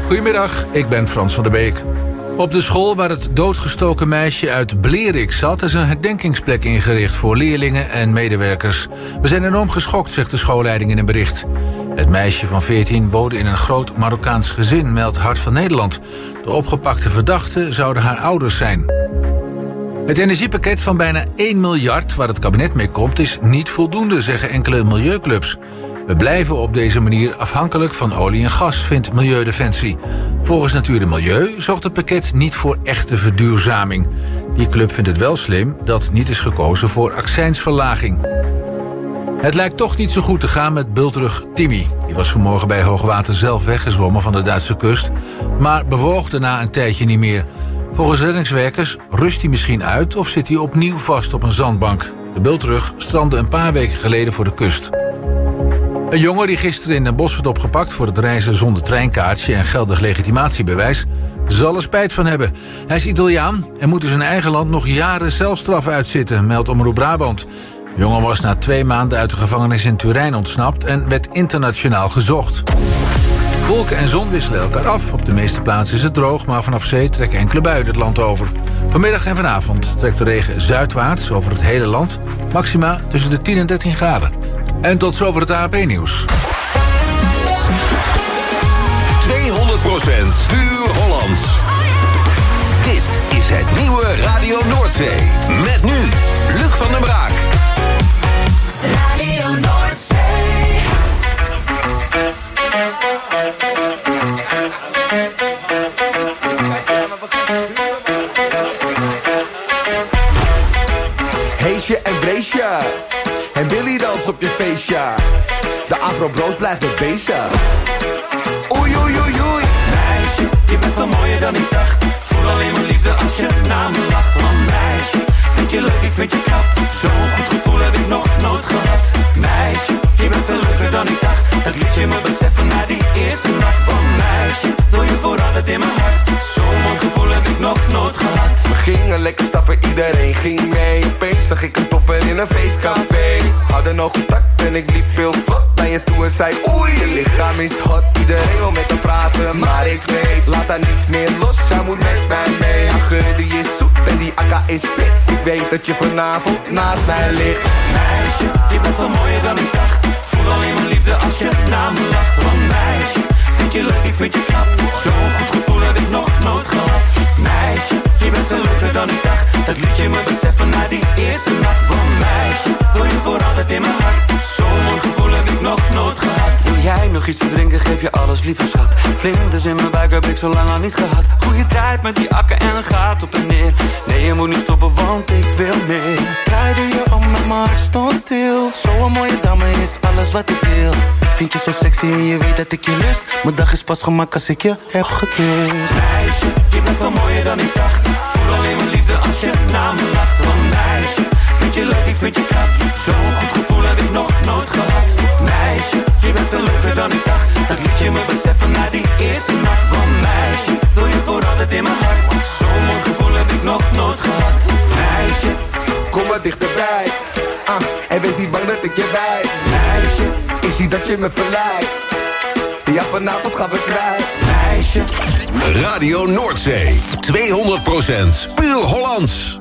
Goedemiddag, ik ben Frans van der Beek. Op de school waar het doodgestoken meisje uit Blerik zat is een herdenkingsplek ingericht voor leerlingen en medewerkers. We zijn enorm geschokt, zegt de schoolleiding in een bericht. Het meisje van 14 woonde in een groot Marokkaans gezin, meldt Hart van Nederland. De opgepakte verdachten zouden haar ouders zijn. Het energiepakket van bijna 1 miljard waar het kabinet mee komt is niet voldoende, zeggen enkele milieuclubs. We blijven op deze manier afhankelijk van olie en gas, vindt Milieudefensie. Volgens Natuur en Milieu zorgt het pakket niet voor echte verduurzaming. Die club vindt het wel slim dat niet is gekozen voor accijnsverlaging. Het lijkt toch niet zo goed te gaan met bultrug Timmy. Die was vanmorgen bij hoogwater zelf weggezwommen van de Duitse kust, maar bewoog daarna een tijdje niet meer. Volgens reddingswerkers rust hij misschien uit of zit hij opnieuw vast op een zandbank. De bultrug strandde een paar weken geleden voor de kust. Een jongen die gisteren in Den Bosch werd opgepakt voor het reizen zonder treinkaartje en geldig legitimatiebewijs zal er spijt van hebben. Hij is Italiaan en moet in zijn eigen land nog jaren celstraf uitzitten, meldt Omroep Brabant. De jongen was na 2 maanden uit de gevangenis in Turijn ontsnapt en werd internationaal gezocht. Wolken en zon wisselen elkaar af. Op de meeste plaatsen is het droog, maar vanaf zee trekken enkele buien het land over. Vanmiddag en vanavond trekt de regen zuidwaarts over het hele land. Maxima tussen de 10 en 13 graden. En tot zover het ANP-nieuws. 200% puur Hollands. Dit is het nieuwe Radio Noordzee. Met nu Luc van den Braak. Radio Noordzee. Heesje en Breesje. En Billy dans op je feestje. De Afro-bros blijven bezig. Oei, oei, oei, oei. Meisje, je bent veel mooier dan ik dacht. Voel alleen maar liefde als je naar me lacht. Want meisje, vind je leuk, ik vind je knap. Zo'n goed gevoel heb ik nog nooit gehad. Meisje, je bent veel leuker dan ik dacht. Dat liet je me beseffen na die eerste nacht. Van meisje, wil je voor altijd in mijn hart. Zo'n mooi gevoel heb ik nog nooit gehad. We gingen lekker stappen, iedereen ging mee. Opeens zag ik een topper in een feestcafé. Hadden nog contact en ik liep heel vlot naar je toe en zei oei, je lichaam is hot. Iedereen wil met haar praten, maar ik weet, laat haar niet meer los. Zij moet met mij mee. Haar geur die is zoet en die akka is spits. Ik weet dat je vanavond naast mij ligt. Meisje, je bent veel mooier dan ik dacht. Voel alleen maar liefde als je naar me lacht. Want meisje, vind je leuk, ik vind je knap. Zo'n goed gevoel heb ik nog nooit gehad. Meisje, je bent veel leuker dan ik dacht. Dat liet je me beseffen na die eerste nacht. Want meisje, wil je voor altijd in mijn hart. Zo'n mooi gevoel heb ik nog nooit gehad. Wil jij nog iets te drinken, geef je alles, lieve schat. Vlinders in mijn buik heb ik zo lang al niet gehad. Goeie tijd met die akken en een gaat op en neer. Nee, je moet niet stoppen, want ik wil meer. Draaide je om en mijn hart stond stil. Zo'n mooie dame is alles wat ik wil. Vind je zo sexy en je weet dat ik je lust. Mijn dag is pas gemaakt als ik je heb gekust. Meisje, je bent veel mooier dan ik dacht. Voel alleen maar liefde als je naar me lacht. Want meisje, vind je leuk, ik vind je knap. Zo'n goed gevoel heb ik nog nooit gehad. Meisje, je bent veel leuker dan ik dacht. Dat liet je me beseffen na die eerste nacht. Want meisje, wil je voor altijd in mijn hart. Zo'n mooi gevoel heb ik nog nooit gehad. Meisje, kom maar dichterbij. En wees niet bang dat ik je bij. meisje, Ik zie dat je me verleidt. Ja, vanavond gaan we kwijt. meisje. Radio Noordzee. 200% puur Hollands.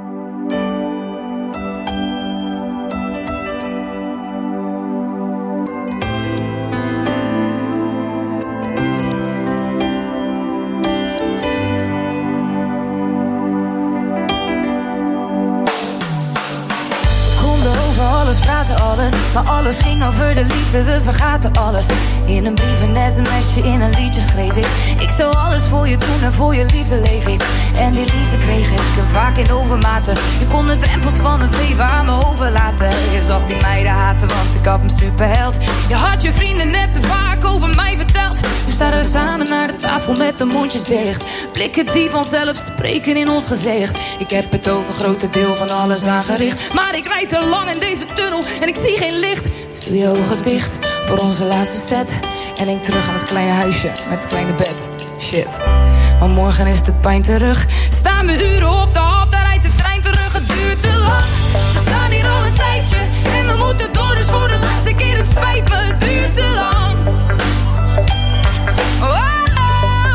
Maar alles ging over de liefde, we vergaten alles. In een brief, een sms'je, in een liedje schreef ik. Ik zou alles voor je doen en voor je liefde leef ik. En die liefde kreeg ik vaak in overmaten. Je kon de drempels van het leven aan me overlaten. Je zag die meiden haten, want ik had een superheld. Je had je vrienden net te vaak over mij verteld. Nu staan we samen naar de tafel met de mondjes dicht. Blikken die vanzelf spreken in ons gezicht. Ik heb het over grote deel van alles aangericht. Maar ik rijd te lang in deze tunnel en ik zie geen licht. Dus doe je ogen dicht voor onze laatste set. En denk terug aan het kleine huisje met het kleine bed. Shit, maar morgen is de pijn terug. Staan we uren op de hal, dan rijdt de trein terug. Het duurt te lang, we staan hier al een tijdje. En we moeten door, dus voor de laatste keer, het spijt me. Het duurt te lang. Oh,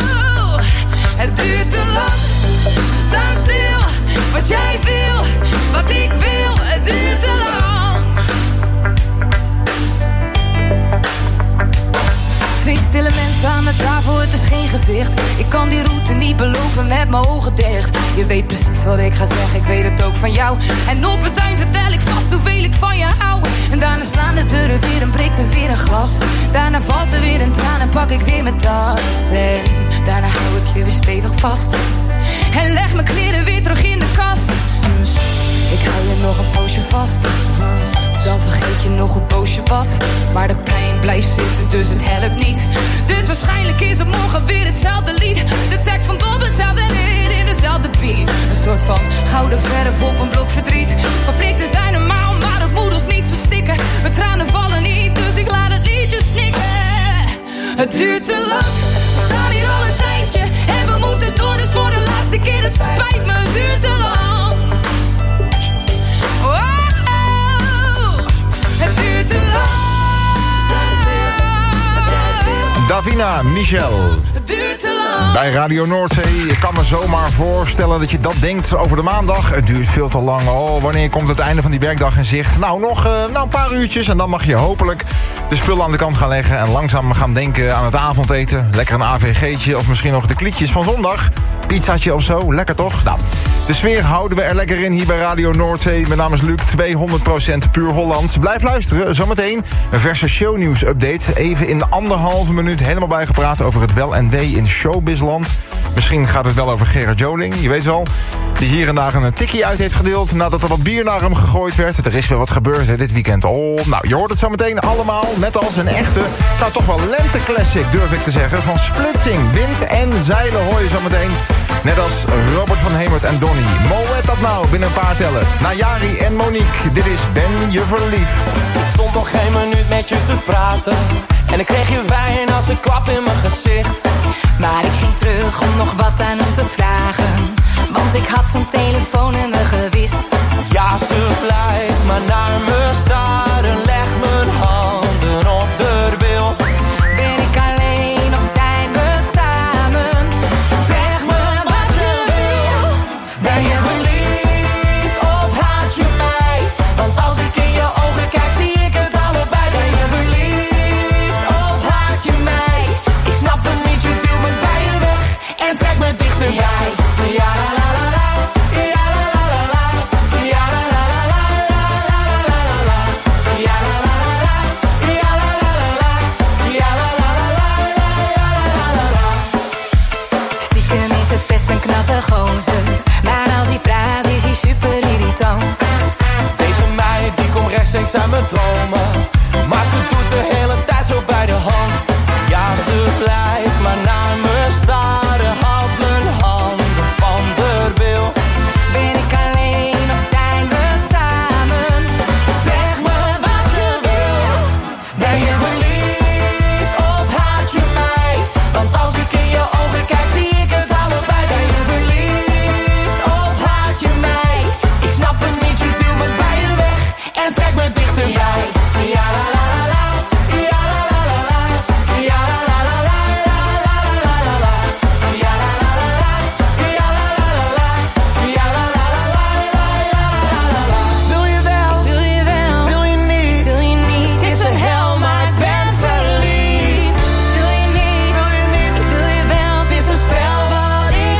Kaart aan de tafel, het is geen gezicht. Ik kan die route niet belopen met mijn ogen dicht. Je weet precies wat ik ga zeggen, ik weet het ook van jou. En op het eind vertel ik vast hoeveel ik van je hou. En daarna slaan de deuren weer en breekt er weer een glas. Daarna valt er weer een traan en pak ik weer mijn tas. En daarna hou ik je weer stevig vast. En leg mijn kleren weer terug in de kast. Dus ik hou je nog een poosje vast. Dan vergeet je nog hoe boos je was. Maar de pijn blijft zitten, dus het helpt niet. Dus waarschijnlijk is het morgen weer hetzelfde lied. De tekst komt op hetzelfde neer in dezelfde beat. Een soort van gouden verf op een blok verdriet. Conflicten zijn normaal, maar dat moet ons niet verstikken. Mijn tranen vallen niet, dus ik laat het liedje snikken. Het duurt te lang, we staan hier al een tijdje. En we moeten door, dus voor de laatste keer. Het spijt me, het duurt te lang. Oh. Het duurt te lang. Davina Michel. Het duurt te lang. Bij Radio Noordzee. Je kan me zomaar voorstellen dat je dat denkt over de maandag. Het duurt veel te lang. Oh, wanneer komt het einde van die werkdag in zicht? Nou, nog een paar uurtjes en dan mag je hopelijk de spullen aan de kant gaan leggen en langzaam gaan denken aan het avondeten. Lekker een AVG'tje of misschien nog de klietjes van zondag. Pizzaatje of zo, lekker toch? Nou, de sfeer houden we er lekker in hier bij Radio Noordzee. Mijn naam is Luc, 200% puur Hollands. Blijf luisteren, zometeen een verse shownieuws-update. Even in 1,5 minuut helemaal bijgepraat over het wel en wee in showbizland. Misschien gaat het wel over Gerard Joling, je weet wel. Die hier en daar een tikkie uit heeft gedeeld nadat er wat bier naar hem gegooid werd. Er is weer wat gebeurd hè, dit weekend. Oh, nou, je hoort het zo meteen allemaal. Net als een echte, nou toch wel lente-classic durf ik te zeggen. Van Splitsing, wind en zeilen hoor je zo meteen. Net als Robert van Hemert en Donny. Moet dat nou binnen een paar tellen. Najari en Monique, dit is Ben je verliefd. Ik stond nog geen minuut met je te praten. En ik kreeg je wijn als een klap in mijn gezicht. Maar ik ging terug om nog wat aan hem te vragen. Want ik had zijn telefoon in me gewist. Ja, ze blijft maar naar me staren. Leg mijn handen op de bil. Ben ik alleen of zijn we samen? Zeg me wat je wil. Ben je verliefd of haat je mij? Want als ik in je ogen kijk zie ik het allebei. Ben je verliefd of haat je mij? Ik snap het niet, je duwt me bij je weg en trek me dichterbij. Ja, la la la la, ja la la la la, ja la la la la, ja la la la la, ja la la la la, ja la la la la, ja la la la. Stiekem is het best een knappe gozer, maar als hij praat is hij super irritant. Deze meid die komt rechtstreeks uit mijn dromen. Maar ze doet de hele tijd zo bij de hand. Ja, ze blijft maar naar me staren. Houdt mijn handen van de wil. Ben ik alleen of zijn we samen? Zeg me wat je wil. Ben je verliefd of haat je mij? Want als ik in je ogen kijk zie ik het allebei. Ben je verliefd of haat je mij? Ik snap het niet, je duwt me bij je weg en trek me dichterbij. Ja la la la la, ja la la la la, ja la la la la, ja la la la la, ja la la la la, ja la la la la, ja la la la la, ja la la la. Wil je wel? Wil je wel? Wil je niet? Wil je niet? Het is een hel, maar ik ben verliefd. Wil je niet? Wil je niet? Wil je wel? Het is een spel wat ik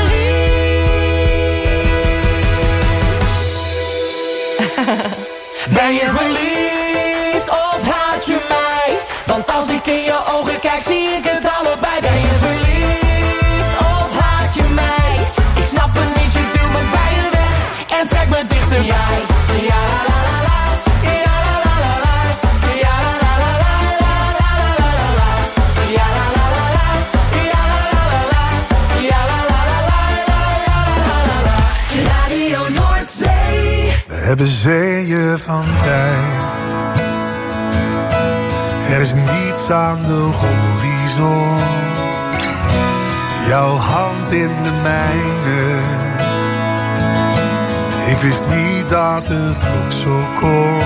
verlies. Ben je verliefd of haat je mij? Want als ik in je ogen kijk zie ik het allebei. Ben je verliefd of haat je mij? Ik snap het niet, je duwt me bij je weg en trek me dichterbij. Ja la la la la, ja la la la la, ja la la la la, ja la la la la, ja la la la la, ja la la la la, ja la la la la. Radio Noordzee. We hebben zeeën van tijd. Er is niets aan de horizon. Jouw hand in de mijne. Ik wist niet dat het ook zo kon.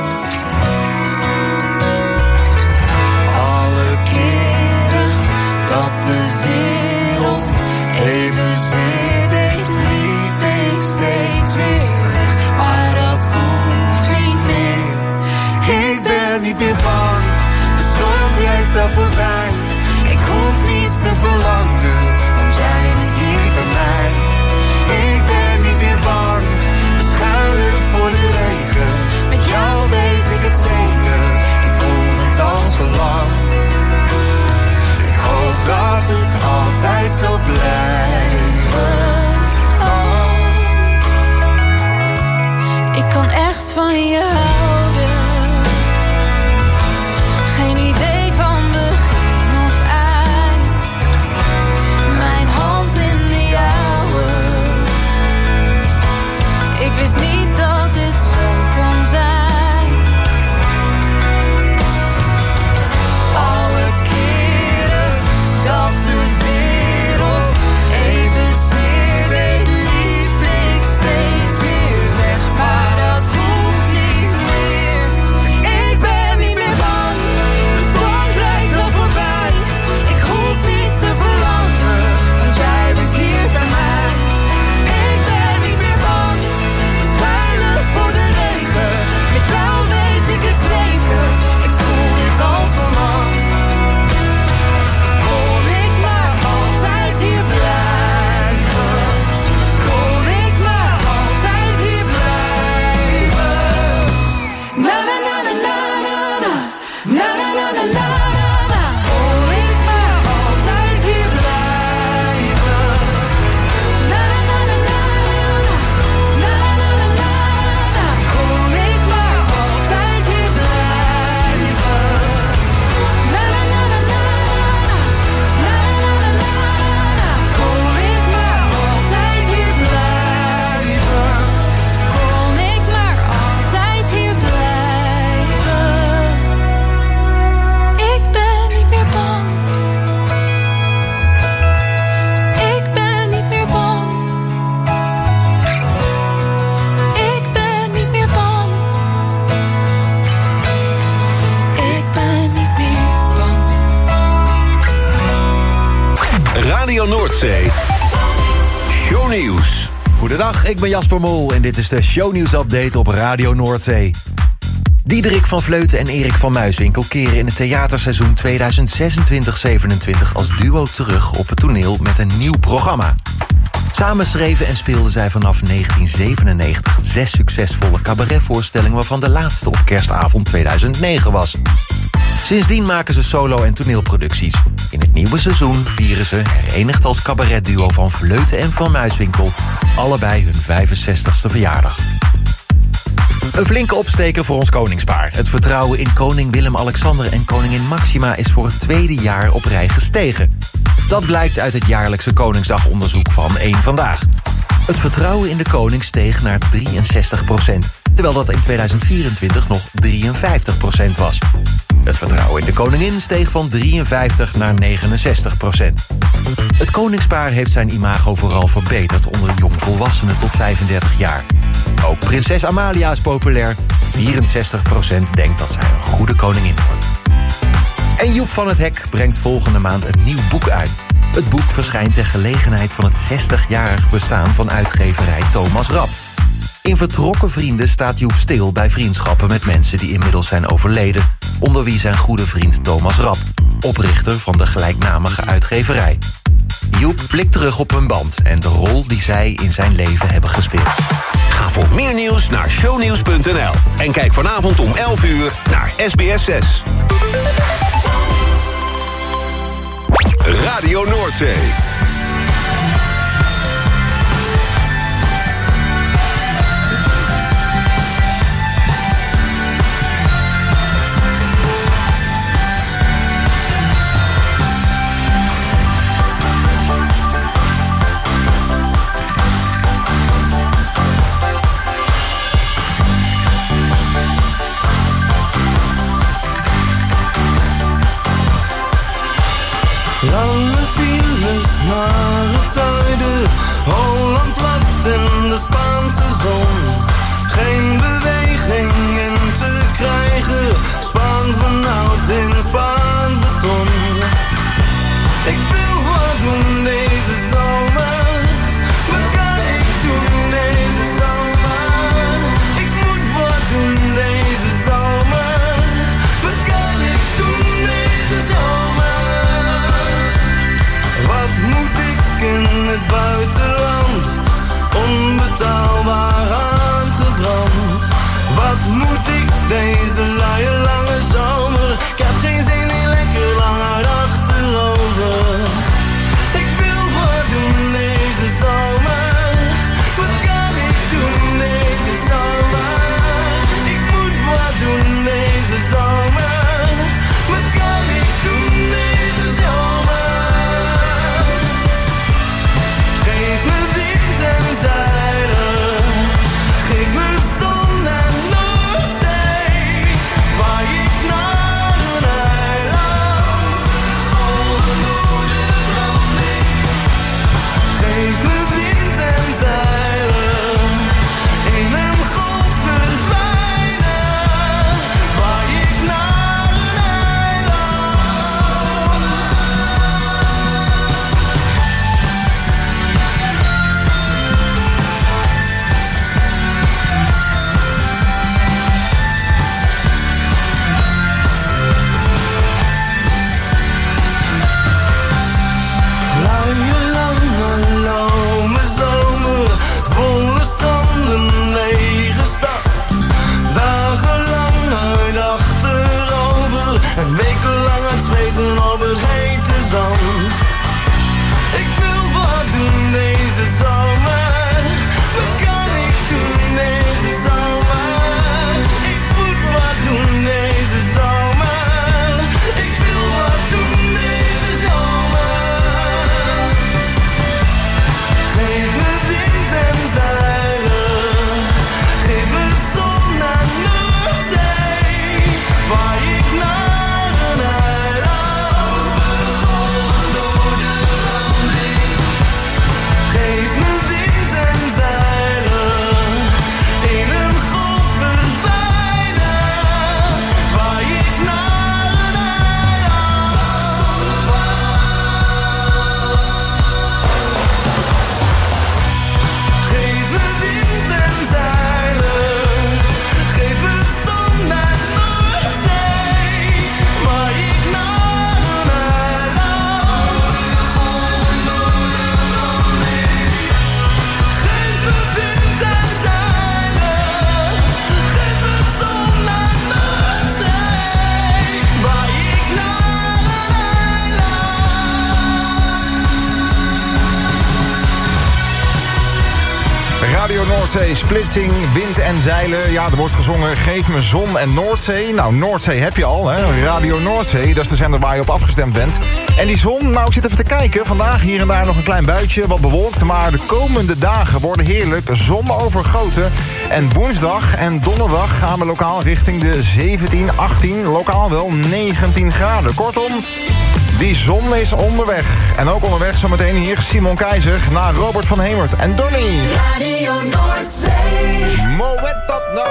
Alle keren dat de wereld even zit, ik liep ik steeds weer weg. Maar dat hoeft niet meer. Ik ben niet meer bang. De zon trekt al voorbij. Ik dat het altijd zo blijven. Oh. Ik kan echt van je houden. Geen idee van begin of eind. Mijn hand in de jouwe. Ik wist niet dat dit zo kon zijn. Alle keren dat de wereld evenzeer deed, liep ik steeds weer weg. Maar dat hoeft niet meer. Ik ben niet meer bang. De storm drijft wel voorbij. Ik hoef niets te veranderen, want jij bent hier bij mij. Ik ben niet meer bang. Schuilen voor de regen. Met jou weet ik het zeker. Ik voel dit al zo lang. Kon ik maar altijd hier blijven. Kon ik maar altijd hier blijven. Na na na na na na. Na na na na na na. Kon ik maar altijd hier blijven. Na na na na na na. Na na na na na. Kon ik maar altijd hier blijven. Na na na na na. Na na na na na. Kon ik maar altijd hier blijven. Kon ik maar altijd hier blijven. Ik ben niet meer bang. Ik ben niet meer bang. Ik ben niet meer bang. Ik ben niet meer bang. Radio Noordzee. Shownieuws. Goedendag, ik ben Jasper Mol en dit is de shownieuws-update op Radio Noordzee. Diederik van Vleuten en Erik van Muiswinkel keren in het theaterseizoen 2026-27 als duo terug op het toneel met een nieuw programma. Samen schreven en speelden zij vanaf 1997 6 succesvolle cabaretvoorstellingen, waarvan de laatste op kerstavond 2009 was. Sindsdien maken ze solo- en toneelproducties. In het nieuwe seizoen vieren ze, herenigd als cabaretduo van Vleuten en Van Muiswinkel, allebei hun 65ste verjaardag. Een flinke opsteker voor ons koningspaar. Het vertrouwen in koning Willem-Alexander en koningin Maxima is voor het tweede jaar op rij gestegen. Dat blijkt uit het jaarlijkse Koningsdagonderzoek van Eén Vandaag. Het vertrouwen in de koning steeg naar 63%, terwijl dat in 2024 nog 53% was. Het vertrouwen in de koningin steeg van 53 naar 69%. Het koningspaar heeft zijn imago vooral verbeterd onder jongvolwassenen tot 35 jaar. Ook prinses Amalia is populair. 64% denkt dat zij een goede koningin wordt. En Joep van het Hek brengt volgende maand een nieuw boek uit. Het boek verschijnt ter gelegenheid van het 60-jarig bestaan van uitgeverij Thomas Rap. In Vertrokken Vrienden staat Joep stil bij vriendschappen met mensen die inmiddels zijn overleden, onder wie zijn goede vriend Thomas Rap, oprichter van de gelijknamige uitgeverij. Joep blikt terug op hun band en de rol die zij in zijn leven hebben gespeeld. Ga voor meer nieuws naar shownieuws.nl. En kijk vanavond om 11 uur naar SBS 6. Radio Noordzee. Lange files naar het zuiden, Holland plat in de Spaanse zon. Geen beweging in te krijgen, Spaans benauwd in Spaans beton. Ik wil wat doen deze zomer, wat kan ik doen deze zomer? Ik moet wat doen deze zomer, wat kan ik doen deze zomer? Wat moet ik in het buitenland, onbetaalbaar aangebrand? Wat moet ik deze luie lange zomer? Ik heb geen zin in lekker lang uit achterover. Radio Noordzee, splitsing, wind en zeilen. Ja, er wordt gezongen, geef me zon en Noordzee. Nou, Noordzee heb je al, hè. Radio Noordzee, dat is de zender waar je op afgestemd bent. En die zon, nou, ik zit even te kijken. Vandaag hier en daar nog een klein buitje, wat bewolkt. Maar de komende dagen worden heerlijk zonovergoten. En woensdag en donderdag gaan we lokaal richting de 17, 18, lokaal wel 19 graden. Kortom, die zon is onderweg. En ook onderweg zometeen hier Simon Keizer naar Robert van Hemert en Donnie. Radio Noordzee. Moet dat nou?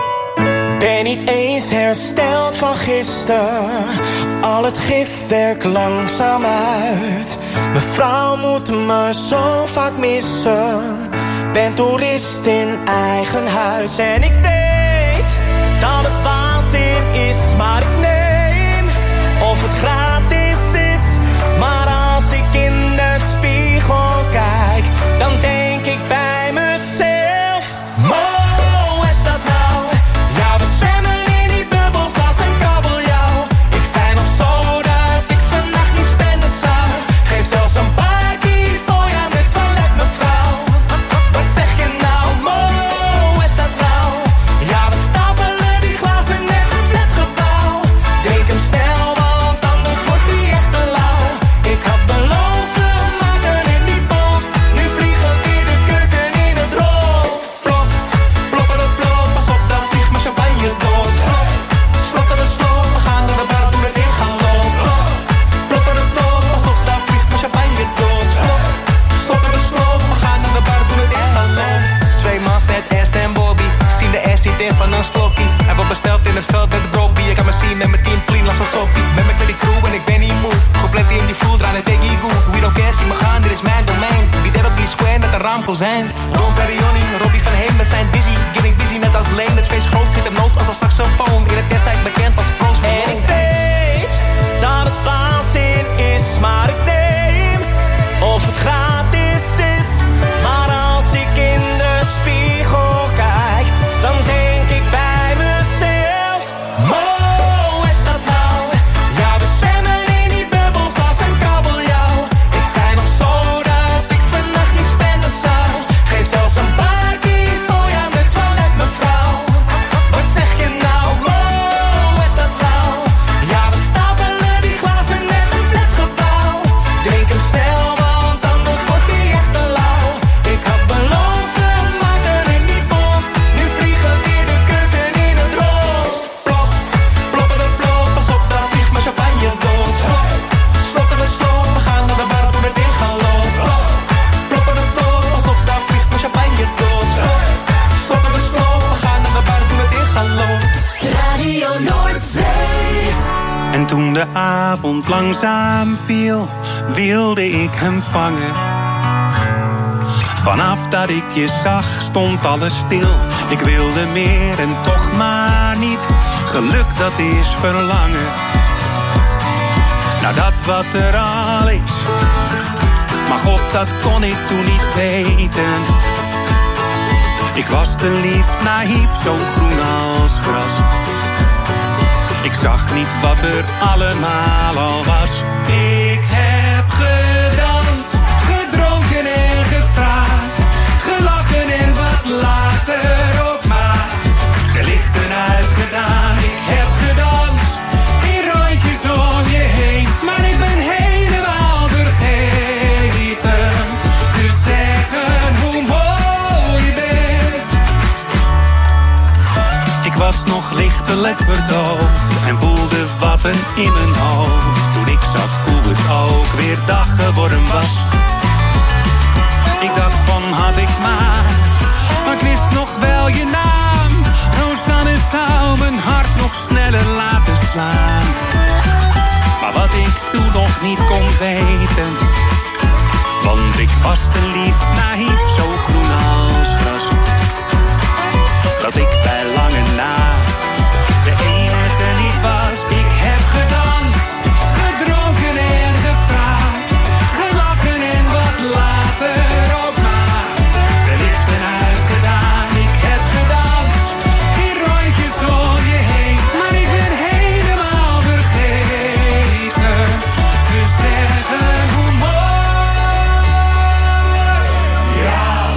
Ben niet eens hersteld van gisteren. Al het gif werkt langzaam uit. Mevrouw moet me zo vaak missen. Ben toerist in eigen huis. En ik weet dat het waanzin is, maar ik neem of het gratis is. Maar als ik in de spiegel kijk, dan denk ik bij mezelf: Mo, het dat nou? Ja, we zwemmen in die bubbels als een kabeljauw. Ik zei nog zo dat ik vannacht niet spenden zou. Geef zelfs een parkie voor je aan de toilet, mevrouw. Wat zeg je nou? Mo, het dat nou? Ja, we stapelen die glazen net een flatgebouw. Drink hem snel, want anders wordt die echt te lauw. Ik had beloofd, we maken in die boot. Nu vliegen weer de kurken in het rood. Plop, ploppen de plop, pas op, dan vliegt mijn champagne door. Slop, slotten de slop, we gaan naar de bar, doen het in gaan lopen. Ploppen de plop, pas op, dan vliegt mijn champagne door. Slop, slotten de slop, we gaan naar de bar, doen het in gaan lopen. Twee man zet Est en Bobby, zien de S niet in van een slokkie. Hij wordt besteld in het veld met de broppie. Ik kan me zien met mijn team clean als een soppie. Met mijn die crew en ik ben niet moe. Gepland in die voel, draaien tegen je goe. We don't care, zie me gaan, dit is mijn domein. Die dead op die square met een raamkozijn. Don Perrioni, Robbie van Heem, we zijn busy. Getting busy net als Leen. Het feest groot zit hem noods als een saxofoon. In het destijds bekend als Proost. En ik weet dat het waanzin is, maar ik neem of het gratis is. Maar als ik in de spiegel kijk, dan denk ik bij mezelf: Mo, het dat nou? Ja, we zwemmen in die bubbels als een kabeljauw. Ik zei nog zo dat ik vannacht niet spenden zou. Geef zelfs een parkie voor je aan de toilet, mevrouw. Wat zeg je nou? Mo, het dat nou? Ja, we stapelen die glazen net een flatgebouw. Drink hem snel, want anders wordt die echt te lauw. Ik had beloofd, we maken in die boot. Nu vliegen weer de kurken in het rood. Plop, ploppen de plop, pas op, dan vliegt mijn champagne door. Slop, slotten de slop, we gaan naar de bar, doen het in gaan lopen. Plop, ploppen de plop, pas op, dan vliegt mijn champagne door. Slop, slotten de slop, we gaan naar de bar, doen het in gaan lopen. Radio Noordzee. En toen de avond langzaam viel, wilde ik hem vangen. Vanaf dat ik je zag, stond alles stil. Ik wilde meer en toch maar niet. Geluk, dat is verlangen. Nou, dat wat er al is. Maar God, dat kon ik toen niet weten. Ik was te lief, naïef, zo groen als gras. Ik zag niet wat er allemaal al was. Ik heb gedanst, gedronken en gepraat. Gelachen en wat later ook maar. De lichten uitgedaan, ik heb gedanst. In rondjes om je heen, maar ik ben helemaal vergeten. Dus zeggen hoe mooi je bent. Ik was nog lichtelijk verdoofd en voelde wat een in mijn hoofd. Toen ik zag hoe het ook weer dag geworden was. Ik dacht van had ik maar ik wist nog wel je naam. Rosanne zou mijn hart nog sneller laten slaan. Maar wat ik toen nog niet kon weten, want ik was te lief, naïef, zo groen als gras, dat ik bij lange na de enige niet was. Ik heb gedanst, gedronken en gepraat, gelachen en wat later ook maar. De lichten uitgedaan, ik heb gedanst, in rondjes om je heen, maar ik ben helemaal vergeten. Dus zeggen hoe mooi, ja.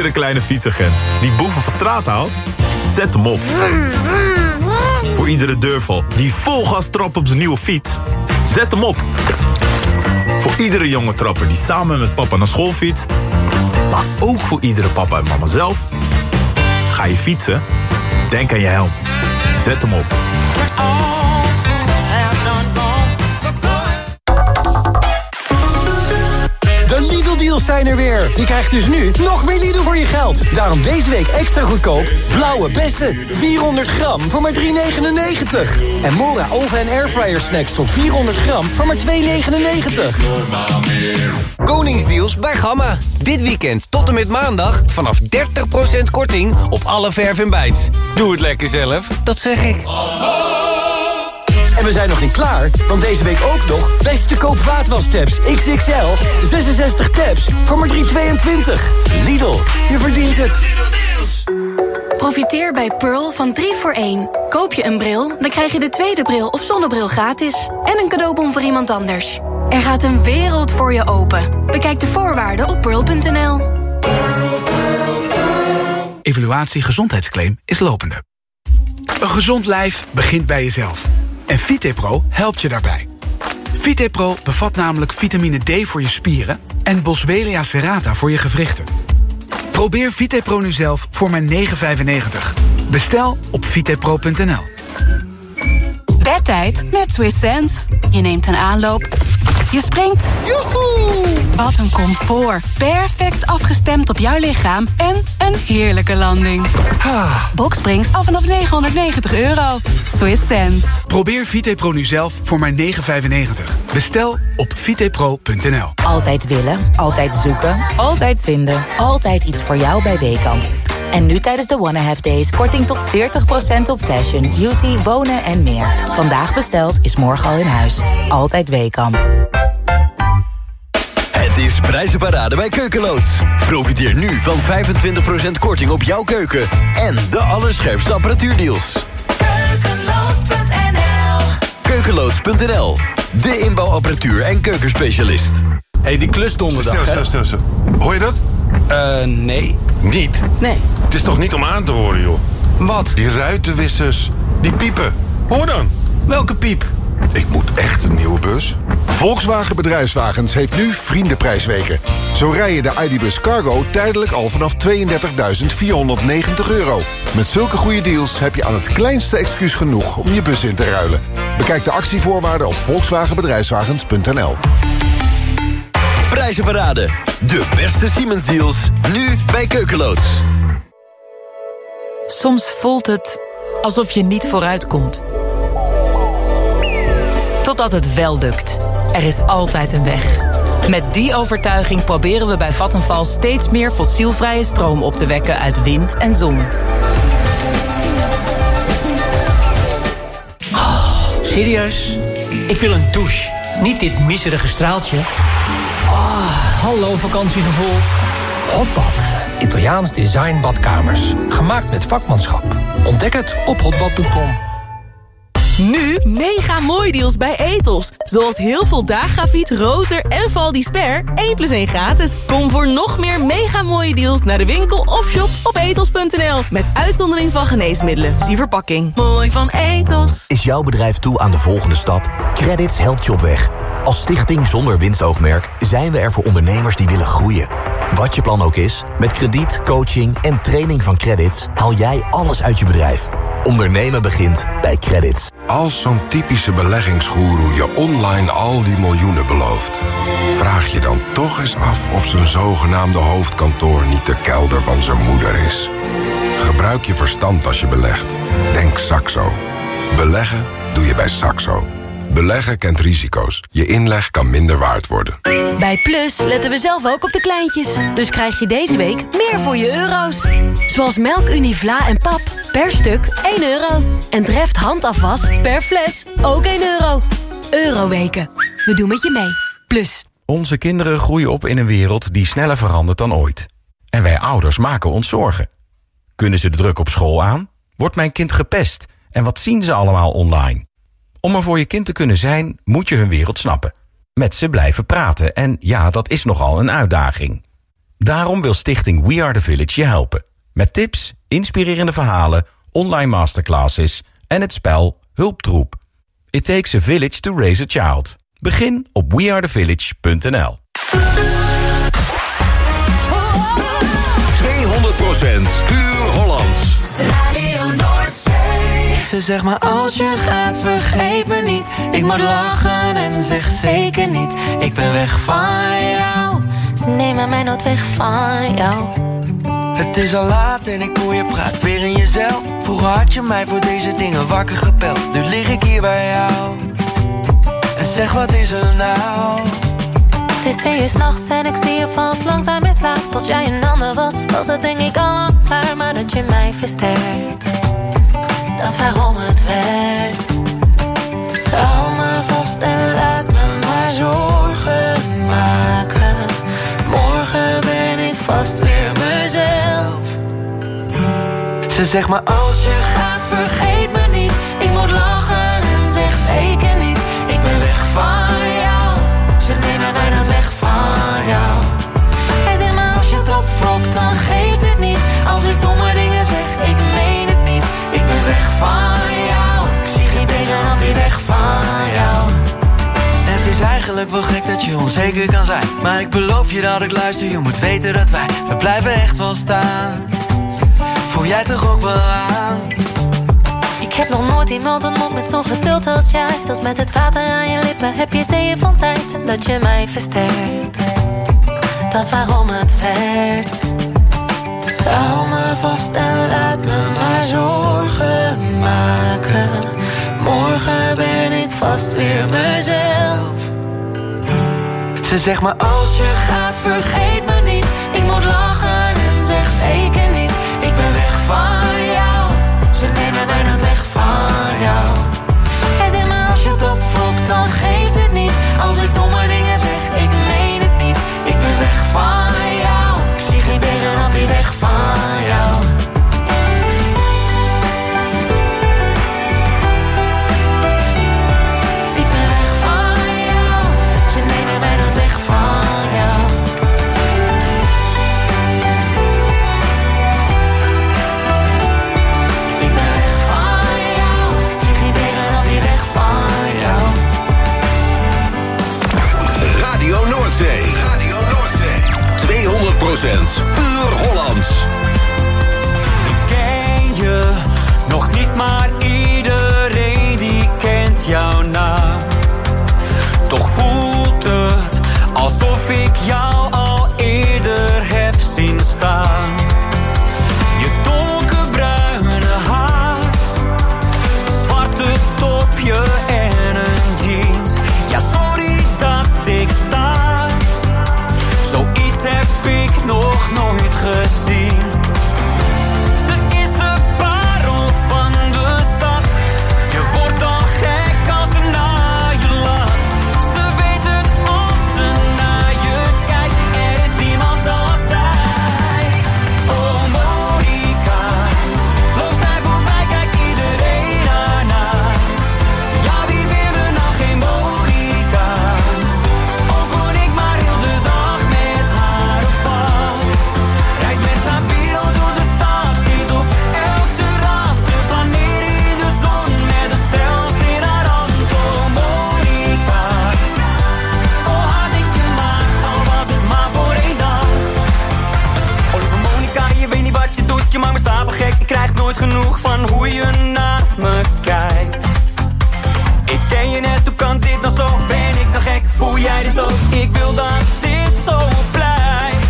iedere kleine fietsagent die boeven van straat haalt, zet hem op. Voor iedere deurval die vol gas trapt op zijn nieuwe fiets, zet hem op. Voor iedere jonge trapper die samen met papa naar school fietst, maar ook voor iedere papa en mama zelf. Ga je fietsen? Denk aan je helm. Zet hem op. De Lidl-deals zijn er weer. Je krijgt dus nu nog meer Lidl voor je geld. Daarom deze week extra goedkoop blauwe bessen. 400 gram voor maar €3,99. En Mora oven- en airfryer snacks tot 400 gram voor maar €2,99. Koningsdeals bij Gamma. Dit weekend tot en met maandag vanaf 30% korting op alle verf en bijts. Doe het lekker zelf, dat zeg ik. En we zijn nog niet klaar, want deze week ook nog best te koop vaatwastabs XXL. 66 tabs voor maar €3,22. Lidl, je verdient het. Profiteer bij Pearl van 3 voor 1. Koop je een bril, dan krijg je de tweede bril of zonnebril gratis. En een cadeaubon voor iemand anders. Er gaat een wereld voor je open. Bekijk de voorwaarden op pearl.nl. Evaluatie gezondheidsclaim is lopende. Een gezond lijf begint bij jezelf. En VitePro helpt je daarbij. VitePro bevat namelijk vitamine D voor je spieren en Boswellia serrata voor je gewrichten. Probeer VitePro nu zelf voor maar €9,95. Bestel op vitepro.nl. Bedtijd met Swiss Sense. Je neemt een aanloop. Je springt. Joehoe! Wat een comfort. Perfect afgestemd op jouw lichaam. En een heerlijke landing. Boxsprings af vanaf €990. Swiss Sense. Probeer VitePro nu zelf voor maar €9,95. Bestel op vitepro.nl. Altijd willen, altijd zoeken, altijd vinden. Altijd iets voor jou bij Weekamp. En nu tijdens de Wanna Have Days korting tot 40% op fashion, beauty, wonen en meer. Vandaag besteld is morgen al in huis. Altijd Weekamp. Het is prijzenparade bij Keukenloods. Profiteer nu van 25% korting op jouw keuken. En de allerscherpste apparatuurdeals. Keukenloods.nl, de inbouwapparatuur en keukenspecialist. Hey, die klus donderdag. Stil. Hoor je dat? Nee. Niet? Nee. Het is toch niet om aan te horen, joh? Wat? Die ruitenwissers, die piepen. Hoor dan. Welke piep? Ik moet echt een nieuwe bus. Volkswagen Bedrijfswagens heeft nu vriendenprijsweken. Zo rij je de ID.Buzz Cargo tijdelijk al vanaf €32.490. Met zulke goede deals heb je aan het kleinste excuus genoeg om je bus in te ruilen. Bekijk de actievoorwaarden op volkswagenbedrijfswagens.nl. Prijzenparade, de beste Siemens deals, nu bij Keukenloods. Soms voelt het alsof je niet vooruitkomt. Totdat het wel lukt. Er is altijd een weg. Met die overtuiging proberen we bij Vattenfall steeds meer fossielvrije stroom op te wekken uit wind en zon. Serieus? Ik wil een douche. Niet dit miserige straaltje. Hallo vakantiegevoel. Hotbad. Italiaans design badkamers. Gemaakt met vakmanschap. Ontdek het op hotbad.com. Nu mega mooi deals bij Ethos. Zoals heel veel Dagafiet, Roter en Valdisper 1+1 gratis. Kom voor nog meer mega mooie deals naar de winkel of shop op ethos.nl. Met uitzondering van geneesmiddelen. Zie verpakking. Mooi van Ethos. Is jouw bedrijf toe aan de volgende stap? Credits helpt je op weg. Als stichting zonder winstoogmerk zijn we er voor ondernemers die willen groeien. Wat je plan ook is, met krediet, coaching en training van Credits haal jij alles uit je bedrijf. Ondernemen begint bij Credits. Als zo'n typische beleggingsgoeroe je online al die miljoenen belooft, vraag je dan toch eens af of zijn zogenaamde hoofdkantoor niet de kelder van zijn moeder is. Gebruik je verstand als je belegt. Denk Saxo. Beleggen doe je bij Saxo. Beleggen kent risico's. Je inleg kan minder waard worden. Bij Plus letten we zelf ook op de kleintjes. Dus krijg je deze week meer voor je euro's. Zoals melk Univla en pap. Per stuk €1. En Dreft handafwas per fles ook €1. Euroweken. We doen met je mee. Plus. Onze kinderen groeien op in een wereld die sneller verandert dan ooit. En wij ouders maken ons zorgen. Kunnen ze de druk op school aan? Wordt mijn kind gepest? En wat zien ze allemaal online? Om er voor je kind te kunnen zijn, moet je hun wereld snappen. Met ze blijven praten en ja, dat is nogal een uitdaging. Daarom wil stichting We Are The Village je helpen. Met tips, inspirerende verhalen, online masterclasses en het spel Hulptroep. It takes a village to raise a child. Begin op wearethevillage.nl. 200% puur Hollands. Radio Noordzee. Ze zegt maar als je gaat vergeet me niet. Ik moet lachen en zeg zeker niet. Ik ben weg van jou. Ze nemen mij nooit weg van jou. Het is al laat en ik hoor je praat weer in jezelf. Vroeger had je mij voor deze dingen wakker gebeld. Nu lig ik hier bij jou. En zeg wat is er nou? Het is 2 uur 's nachts en ik zie je valt langzaam in slaap. Als jij een ander was, was het denk ik al lang klaar. Maar dat je mij versterkt, dat is waarom het werkt. Hou me vast en laat me maar zorgen maken. Morgen ben ik vast weer mezelf. Ze zegt maar als je gaat vergeet me niet. Ik moet lachen en zeg zeker niet. Ik ben weg van jou. Ze nemen mij nooit weg van jou. Hij zegt maar als je het opvlokt dan geeft het niet. Als ik domme dingen zeg, ik meen het niet. Ik ben weg van jou. Ik zie geen tegenhand die weg van jou. Het is eigenlijk wel gek dat je onzeker kan zijn. Maar ik beloof je dat ik luister, je moet weten dat we blijven echt wel staan. Voel jij toch ook wel aan? Ik heb nog nooit iemand ontmoet met zo'n geduld als jij. Zelfs met het water aan je lippen heb je zeeën van tijd. En dat je mij versterkt, dat is waarom het werkt. Hou me vast en laat me maar zorgen maken. Morgen ben ik vast weer mezelf. Ze zegt maar als je gaat vergeet me niet. Ik moet lachen en zeg zeker niet. Ik ben weg van jou. Ze nemen mij nooit weg van jou. Hij zegt maar als je het opvlokt dan geeft het niet. Als ik domme dingen zeg, ik meen het niet. Ik ben weg van jou. Ik zie geen tegenhand die weg van jou. Ik ben weg van jou. Ze nemen mij nooit weg van jou. Ik ben weg van jou. Ik zie geen tegenhand die weg van jou. Radio Noordzee. Radio Noordzee. 200% puur Hollands. Ik ken je nog niet, maar iedereen die kent jouw naam. Toch voelt het alsof ik jou al eerder heb zien staan. Je donkerbruine haar, zwarte topje en een jeans. Ja, sorry dat ik sta. Zoiets heb ik nog nooit gezien. Ze is de parel van de stad. Je wordt al gek als ze naar je lacht. Ze weet het als ze naar je kijkt. Er is niemand zoals zij. Oh Monica, loopt zij voorbij, kijkt iedereen ernaar. Ja, wie wil er nou geen Monica? Ook kon ik maar heel de dag met haar op pad. Rijdt met haar bureau door de stad, zit op elk terras te flaneren in de zon met een stels in haar hand. Oh Monica, oh had ik je maar, al was het maar voor 1 dag. Oh lieve Monica, je weet niet wat je doet, je maakt me stapelgek. Ik krijg nooit genoeg van hoe je naar me kijkt. Ik ken je net, hoe kan dit nou zo? Ben ik nou gek? Voel jij dit ook? Ik wil dat dit zo blijft.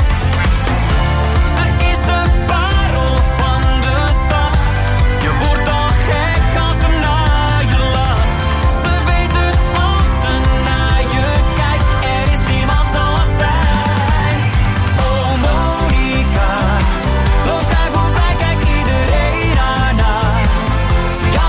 Ze is de parel van de stad. Je wordt al gek als ze naar je lacht. Ze weet het als ze naar je kijkt. Er is niemand zoals zij. Oh Monica, loopt zij voorbij, kijkt iedereen ernaar. Ja,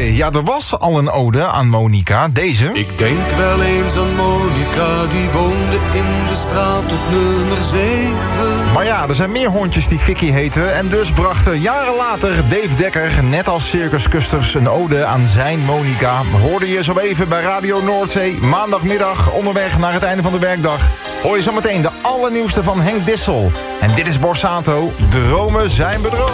Ja, er was al een ode aan Monica, deze. Ik denk wel eens aan Monica, die woonde in de straat op nummer 7. Maar ja, er zijn meer hondjes die Vicky heten. En dus brachten jaren later Dave Dekker, net als Circus Custers, een ode aan zijn Monica. Hoorde je zo even bij Radio Noordzee, maandagmiddag, onderweg naar het einde van de werkdag. Hoor je zo meteen de allernieuwste van Henk Dissel. En dit is Borsato, dromen zijn bedrog.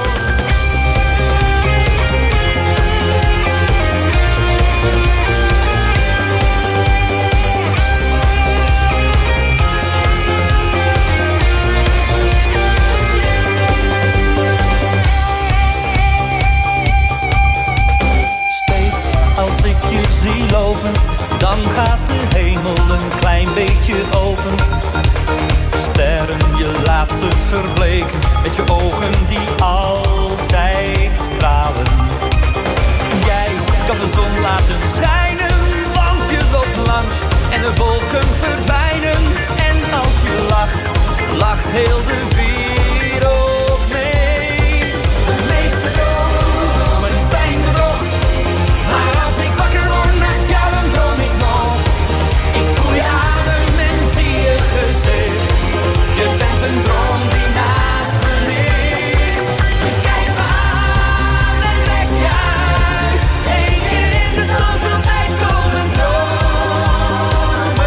Als ik je zie lopen, dan gaat de hemel een klein beetje open. Sterren, je laat ze verbleken, met je ogen die altijd stralen. Jij kan de zon laten schijnen, want je loopt langs en de wolken verdwijnen. En als je lacht, lacht heel de wereld mee. De meeste dromen zijn bedrog. Maar als ik wakker word naast jou, dan droom ik nog. Ik voel je adem en zie je gezicht. Je bent een droom die naast me ligt. Je kijkt me aan en trek je uit. Eén keer in de zoveel tijd komen dromen.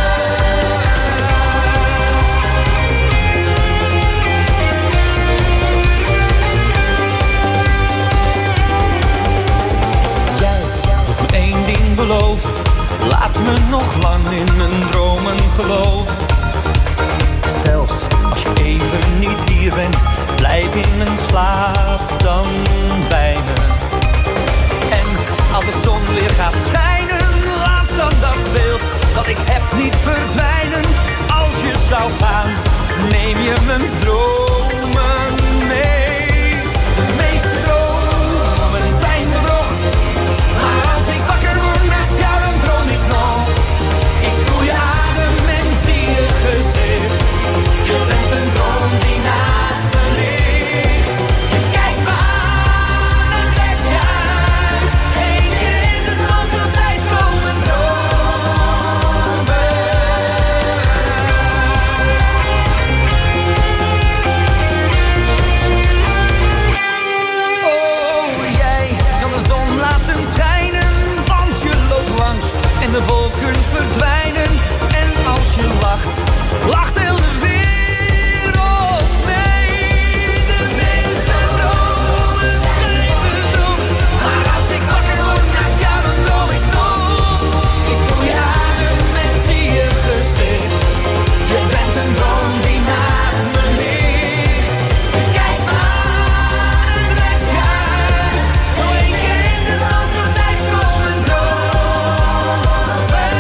Jij hebt me één ding beloofd. Laat me nog lang in mijn dromen geloven. Zelfs als je even niet hier bent, blijf in mijn slaap dan bij me. En als de zon weer gaat schijnen, laat dan dat beeld dat ik heb niet verdwijnen. Als je zou gaan, neem je mijn dromen mee. De meeste dromen zijn bedrog. Maar als ik wakker word naast jou, dan droom ik nog. Ik voel je adem en zie je gezicht. Je bent een droom die naast me ligt. Je kijkt me aan en trek je uit. Eén keer in de zoveel tijd komen dromen. Oh, jij kan de zon laten schijnen, want je loopt langs en de wolken verdwijnen. En als je lacht, lacht heel de wereld mee. De meeste dromen zijn bedrog. Maar als ik wakker word naast jou, dan droom ik nog. Ik voel je adem en zie je gezicht. Je bent een droom die naast me ligt. Je kijkt me aan en trek je uit. Zo één keer in de zoveel tijd komen dromen.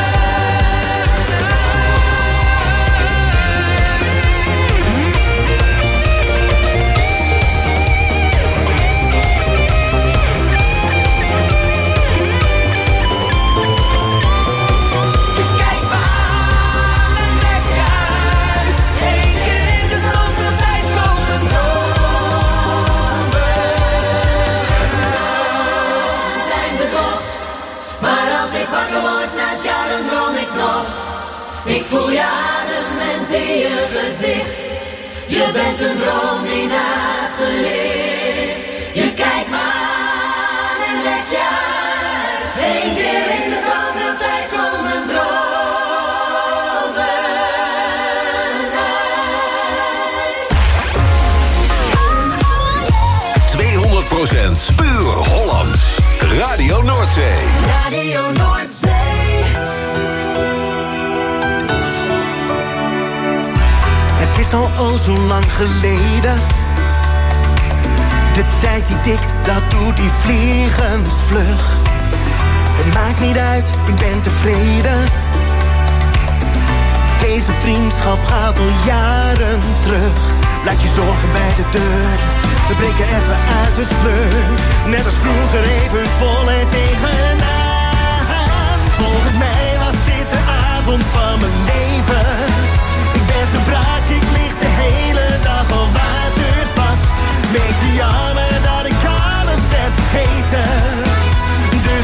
200% puur Hollands. Radio Noordzee. Radio Noordzee. Het is al zo lang geleden. De tijd die tikt, dat doet die vliegensvlug. Het maakt niet uit, ik ben tevreden. Deze vriendschap gaat al jaren terug. Laat je zorgen bij de deur. We breken even uit de sleur. Net als vroeger even vol en tegenaan. Volgens mij was dit de avond van mijn leven. Ik ben zo brak, ik lig de hele dag al waterpas. Beetje jammer dat ik alles ben vergeten. Dus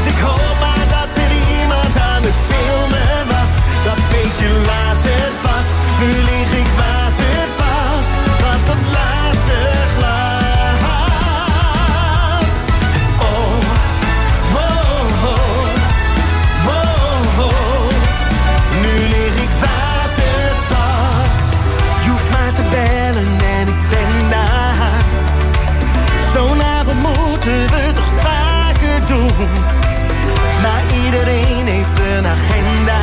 doen. Maar iedereen heeft een agenda.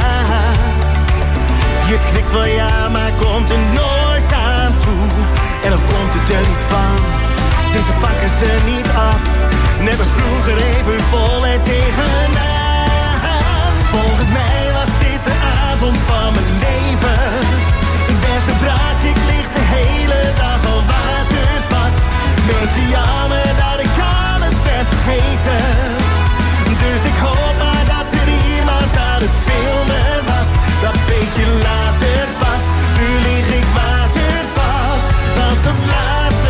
Je knikt wel ja, maar komt er nooit aan toe. En dan komt het er niet van. Deze pakken ze niet af. Net als vroeger even vol er tegenaan. Volgens mij was dit de avond van mijn leven. Ik ben zo brak, ik lig de hele dag al waterpas. Beetje jammer dat ik alles ben vergeten. Dus ik hoop maar dat er iemand aan het filmen was. Dat weet je later pas. Nu lig ik waterpas. Als het laatste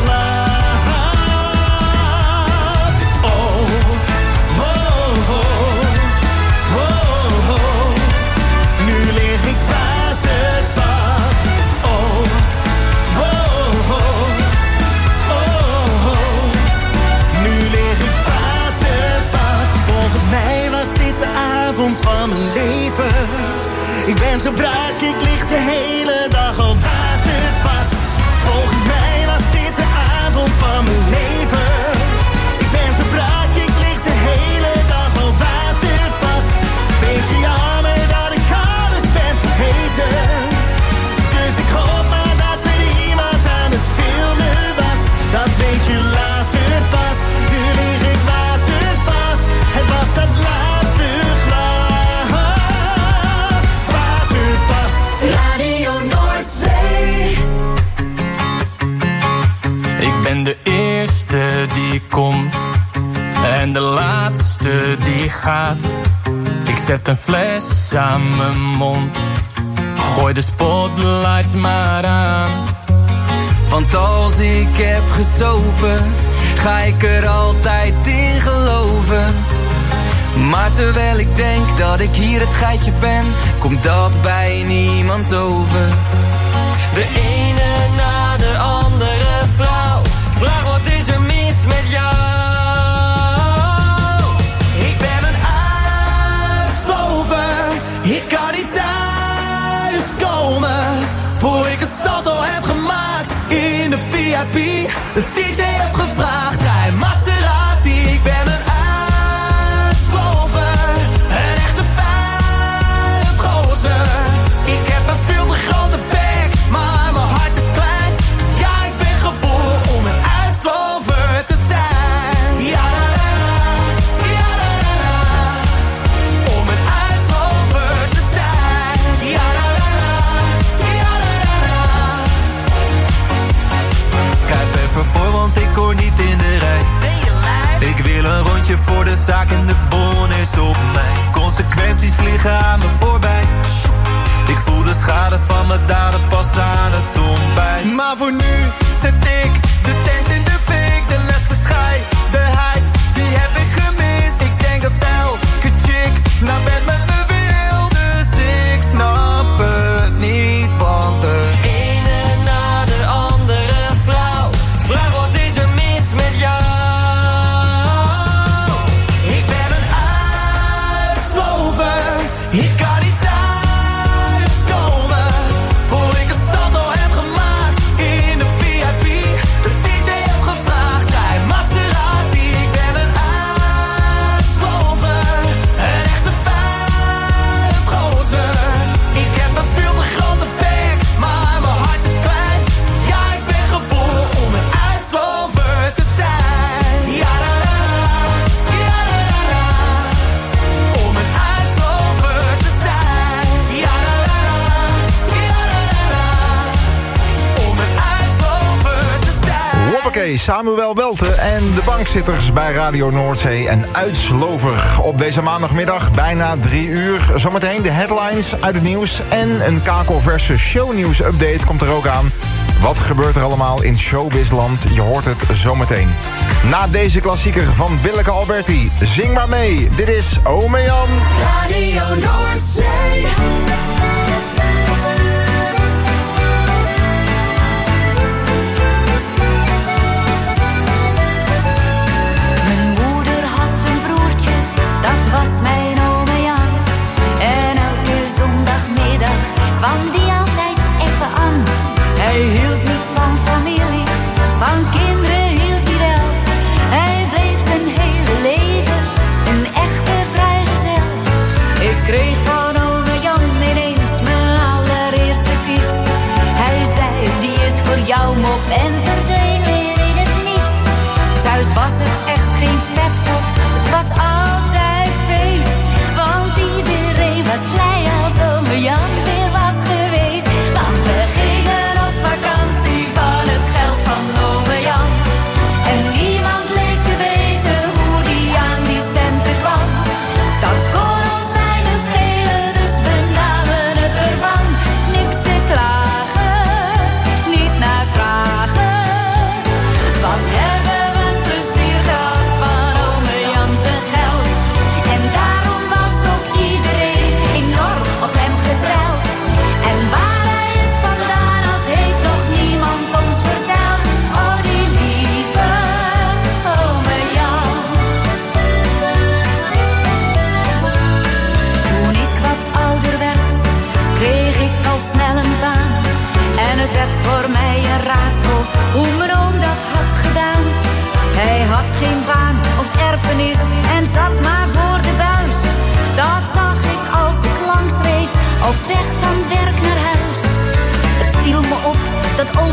glas. Oh, oh, oh, oh, oh. Nu lig ik waterpas. Oh, oh, oh, oh, oh. Nu lig ik waterpas. Volgens mij was dit de avond van mijn leven. Ik ben zo brak, ik lig de hele dag al waterpas. Volgens mij was dit de avond van mijn leven. Ik ben zo brak, ik lig de hele dag al waterpas. Beetje jammer dat ik alles ben vergeten. Dus ik hoop maar dat er iemand aan het filmen was. Dat weet je later pas. Nu lig ik waterpas. Het was het laatste glas. Waterpas. Radio Noordzee. Ik ben de eerste die komt en de laatste die gaat. Ik zet een fles aan mijn mond, gooi de spotlights maar aan. Want als ik heb gesopen, ga ik er altijd in geloven. Maar terwijl ik denk dat ik hier het geitje ben, komt dat bij niemand over. De ene na de andere vrouw, vraag wat is er mis met jou? Ik ben een uitslover, ik kan niet thuis komen. Voor ik een salto heb gemaakt in de VIP. De DJ heb gevraagd, hij Maserati. Ik ben een uitslover, een echte vijfgozer. Ik heb een veel te grote bek, maar mijn hart is klein. Ja, ik ben geboren om een uitslover te zijn. Ja, ja, om een uitslover te zijn. Ja, kijk even voor, want ik hoor niet in de rij. Ik wil een rondje voor de zaak en de bon is op mij. Consequenties vliegen aan me voorbij. Ik voel de schade van mijn daden pas aan het ontbijt. Maar voor nu zet ik de tent in de fik. De lesbescheidenheid, die heb ik gemist. Ik denk dat elke chick naar bed met me wil. Dus ik snap het niet, want de ene na de andere vrouw, vraag wat is er mis met jou? Ik ben een uitslover, ik kan niet thuis komen. Voor ik een salto heb gemaakt in de VIP. De DJ heb gevraagd, hij Maserati. Ik ben een uitslover, een echte vijfgozer. Ik heb een veel te grote bek, maar mijn hart is klein. Ja, ik ben geboren om een uitslover te zijn. Ja, om een uitslover te zijn. Ja, om een uitslover te zijn. Hoppakee, Samuel Welten en de bankzitters bij Radio Noordzee. En uitslover op deze maandagmiddag, bijna 3 uur. Zometeen de headlines uit het nieuws. En een kakelverse shownieuws update komt er ook aan. Wat gebeurt er allemaal in showbizland? Je hoort het zometeen. Na deze klassieker van Willeke Alberti, zing maar mee. Dit is Ome Jan. Radio Noordzee. Mijn moeder had een broertje, dat was mijn ome Jan. En elke zondagmiddag kwam die altijd even aan. Hij hield niet van familie, van kinderen hield hij wel. Hij bleef zijn hele leven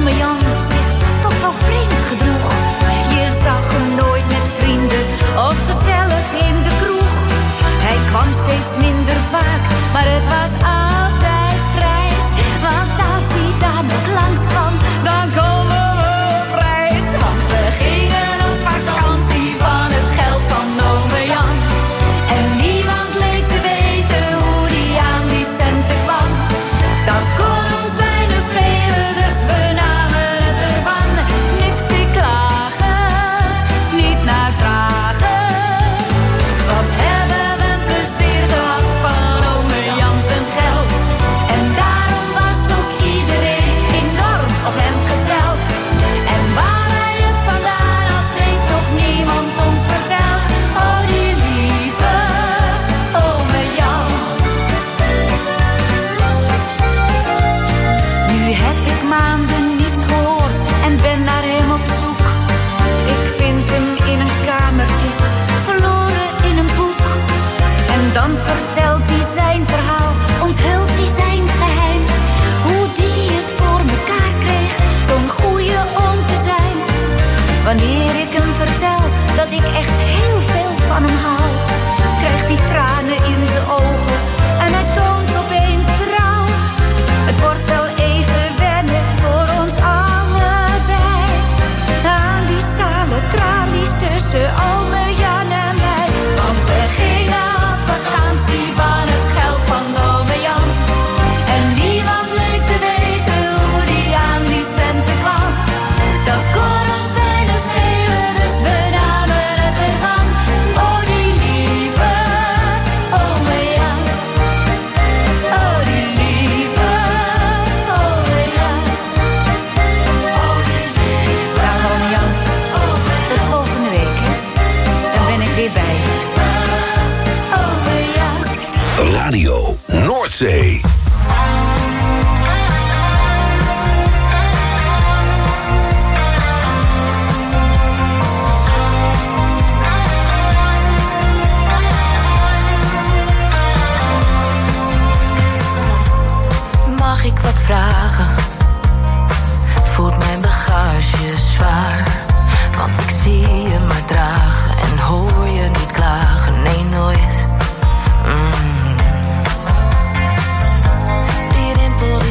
ome Jan zich toch wel vreemd gedroeg. Je zag hem nooit met vrienden of gezellig in de kroeg. Hij kwam steeds minder vaak, maar het was altijd prijs. Want als hij daar nog langs kwam, dan komen we op reis. Want we gingen op vakantie van het geld van ome Jan. En niemand leek te weten hoe die aan die centen kwam. Dat kon ons weinig schelen, dus we namen het ervan. Niks te klagen, niet naar vragen. Wat hebben we een plezier gehad van ome Jan zijn geld. En daarom was ook iedereen enorm op hem gesteld. En waar hij het vandaan had, heeft nog niemand ons verteld. Oh, die lieve ome Jan. Nu heb ik maanden niets gehoord en ben naar hem op zoek. Ik vind hem in een kamertje, verloren in een boek. En dan vertelt hij zijn verhaal, onthult hij zijn geheim. Hoe die het voor mekaar kreeg, zo'n goeie oom te zijn. Wanneer ik hem vertel dat ik echt heel veel van hem hou, krijgt hij tranen in zijn ogen en hij toont opeens berouw. Het wordt wel even wennen voor ons allebei. Aan die stalen tralies tussen ome Jan en mij. Want we gingen op vakantie van het geld van ome Jan. En niemand leek te weten hoe die aan die centen kwam. Dat kon ons weinig schelen, dus we namen het ervan. Oh, die lieve ome Jan. Oh, die lieve ome Jan. Oh, die lieve. Dag ome Jan. Tot volgende week, hè. Dan ben ik weer bij je. Ome Jan. Radio Noordzee. Mag ik wat vragen? Voelt mijn bagage zwaar? Want ik zie je maar dragen en hoor je niet klagen, nee nooit. Die rimpel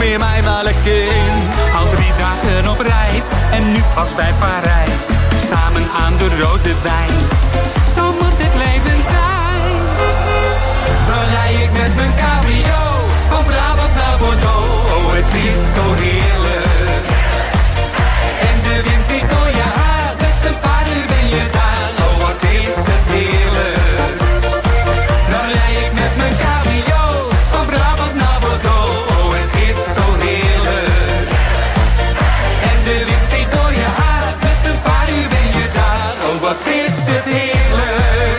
je mij wel lekker in. Al 3 dagen op reis en nu pas bij Parijs. Samen aan de rode wijn. Zo moet het leven zijn. Dan rij ik met mijn cabrio van Brabant naar Bordeaux. Oh, het is zo heerlijk. En de wind vliegt door je haar. Met een paar uur ben je daar. Oh, wat is het heerlijk. Dan rij ik met mijn cabrio van Brabant naar Bordeaux. Oh, het is zo heerlijk. En de wind vliegt door je haar. Met een paar uur ben je daar. Oh, wat is het heerlijk.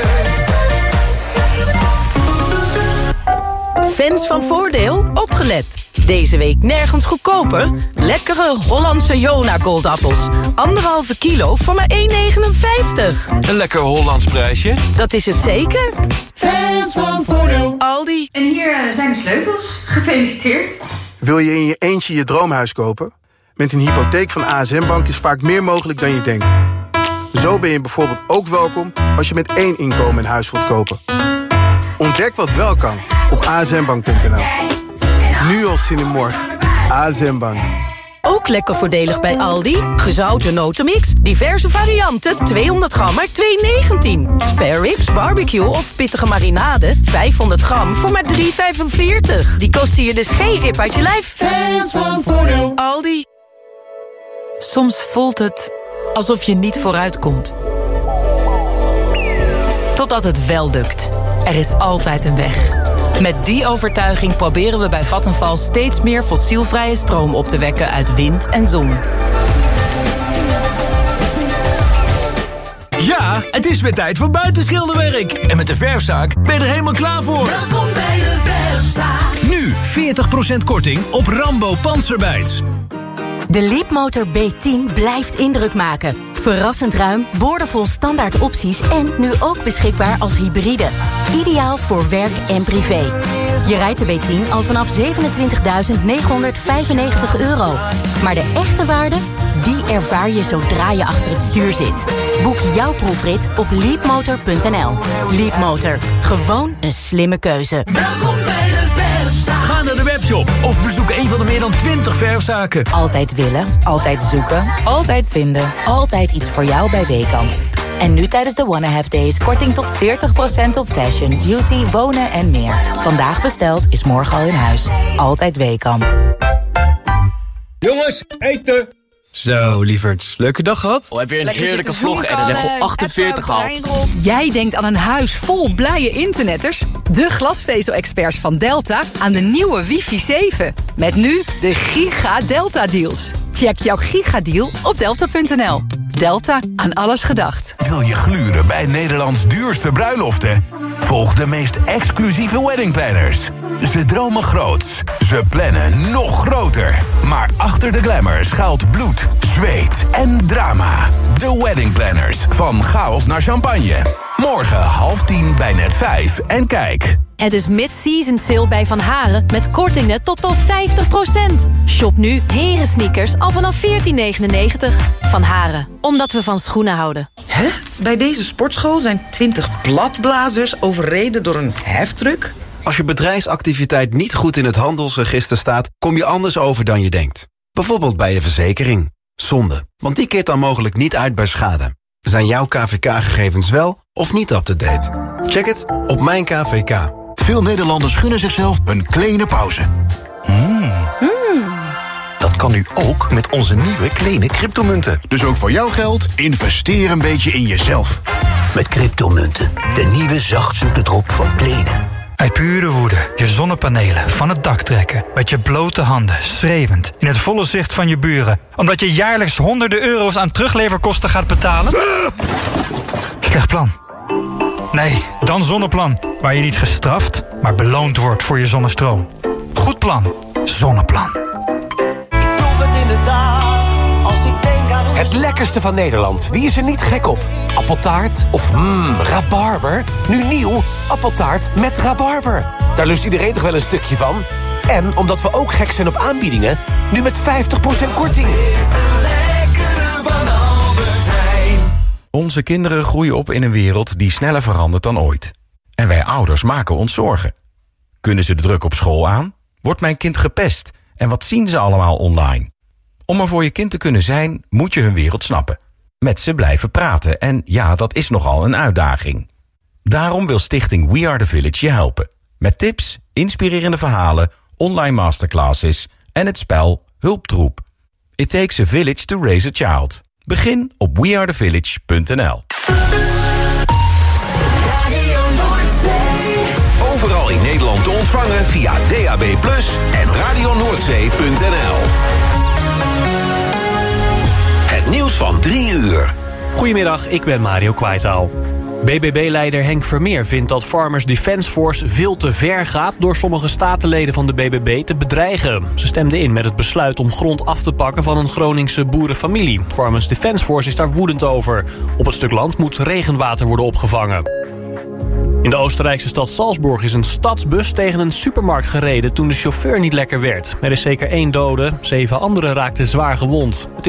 Fans van Voordeel, opgelet. Deze week nergens goedkoper. Lekkere Hollandse Jona goldappels. 1,5 kilo voor maar €1,59. Een lekker Hollands prijsje. Dat is het zeker. Fans van Voordeel. Aldi. En hier zijn de sleutels. Gefeliciteerd. Wil je in je eentje je droomhuis kopen? Met een hypotheek van ASM Bank is vaak meer mogelijk dan je denkt. Zo ben je bijvoorbeeld ook welkom als je met 1 inkomen een huis wilt kopen. Ontdek wat wel kan op asmbank.nl. Nu al zin in morgen. ASM Bank. Ook lekker voordelig bij Aldi. Gezouten notenmix, diverse varianten, 200 gram maar €2,19. Spare ribs, barbecue of pittige marinade, 500 gram voor maar €3,45. Die kosten je dus geen rib uit je lijf. Fans van Voordeel. Aldi. Soms voelt het alsof je niet vooruitkomt. Totdat het wel lukt. Er is altijd een weg. Met die overtuiging proberen we bij Vattenfall steeds meer fossielvrije stroom op te wekken uit wind en zon. Ja, het is weer tijd voor buitenschilderwerk. En met de verfzaak ben je er helemaal klaar voor. Welkom bij de verfzaak. Nu 40% korting op Rambo Panzerbijts. De Leapmotor B10 blijft indruk maken. Verrassend ruim, boordevol standaard opties en nu ook beschikbaar als hybride. Ideaal voor werk en privé. Je rijdt de B10 al vanaf €27.995 €. Maar de echte waarde, die ervaar je zodra je achter het stuur zit. Boek jouw proefrit op leapmotor.nl. Leapmotor, gewoon een slimme keuze. Welkom bij de verfzaak. Ga naar de webshop of bezoek een van de meer dan 20 verfzaken. Altijd willen, altijd zoeken, altijd vinden. Altijd iets voor jou bij Weekamp. En nu tijdens de Wanna Have Days korting tot 40% op fashion, beauty, wonen en meer. Vandaag besteld is morgen al in huis. Altijd Weekamp. Jongens, eten! Zo, lieverds. Leuke dag gehad? Heb je een heerlijke vlog en een level 48 gehaald? Jij denkt aan een huis vol blije internetters? De glasvezel-experts van Delta aan de nieuwe wifi 7. Met nu de Giga Delta Deals. Check jouw gigadeal op delta.nl. Delta, aan alles gedacht. Wil je gluren bij Nederlands duurste bruiloften? Volg de meest exclusieve weddingplanners. Ze dromen groots. Ze plannen nog groter. Maar achter de glamour schuilt bloed, zweet en drama. De weddingplanners, van chaos naar champagne. Morgen 9:30 bij Net5 en kijk. Het is mid-season sale bij Van Haren met kortingen tot wel 50%. Shop nu herensneakers al vanaf €14,99. Van Haren, omdat we van schoenen houden. Hè? Bij deze sportschool zijn 20 bladblazers overreden door een heftruck? Als je bedrijfsactiviteit niet goed in het handelsregister staat, kom je anders over dan je denkt. Bijvoorbeeld bij je verzekering. Zonde, want die keert dan mogelijk niet uit bij schade. Zijn jouw KVK-gegevens wel of niet up-to-date? Check het op Mijn KVK. Veel Nederlanders gunnen zichzelf een kleine pauze. Dat kan nu ook met onze nieuwe kleine cryptomunten. Dus ook voor jouw geld, investeer een beetje in jezelf. Met cryptomunten, de nieuwe zachtzoete drop van Kleene. Uit pure woede je zonnepanelen van het dak trekken. Met je blote handen, schreeuwend, in het volle zicht van je buren. Omdat je jaarlijks honderden euro's aan terugleverkosten gaat betalen? Slecht plan. Nee, dan Zonneplan. Waar je niet gestraft, maar beloond wordt voor je zonnestroom. Goed plan. Zonneplan. Het lekkerste van Nederland. Wie is er niet gek op? Appeltaart of rabarber? Nu nieuw, appeltaart met rabarber. Daar lust iedereen toch wel een stukje van? En omdat we ook gek zijn op aanbiedingen, nu met 50% korting. Onze kinderen groeien op in een wereld die sneller verandert dan ooit. En wij ouders maken ons zorgen. Kunnen ze de druk op school aan? Wordt mijn kind gepest? En wat zien ze allemaal online? Om er voor je kind te kunnen zijn, moet je hun wereld snappen. Met ze blijven praten en ja, dat is nogal een uitdaging. Daarom wil stichting We Are The Village je helpen. Met tips, inspirerende verhalen, online masterclasses en het spel Hulptroep. It takes a village to raise a child. Begin op wearethevillage.nl. Overal in Nederland te ontvangen via DAB+ en radionoordzee.nl. Het nieuws van 3 uur. Goedemiddag, ik ben Mario Kwaitaal. BBB-leider Henk Vermeer vindt dat Farmers Defence Force veel te ver gaat door sommige statenleden van de BBB te bedreigen. Ze stemden in met het besluit om grond af te pakken van een Groningse boerenfamilie. Farmers Defence Force is daar woedend over. Op het stuk land moet regenwater worden opgevangen. In de Oostenrijkse stad Salzburg is een stadsbus tegen een supermarkt gereden toen de chauffeur niet lekker werd. Er is zeker 1 dode, 7 anderen raakten zwaar gewond. Het is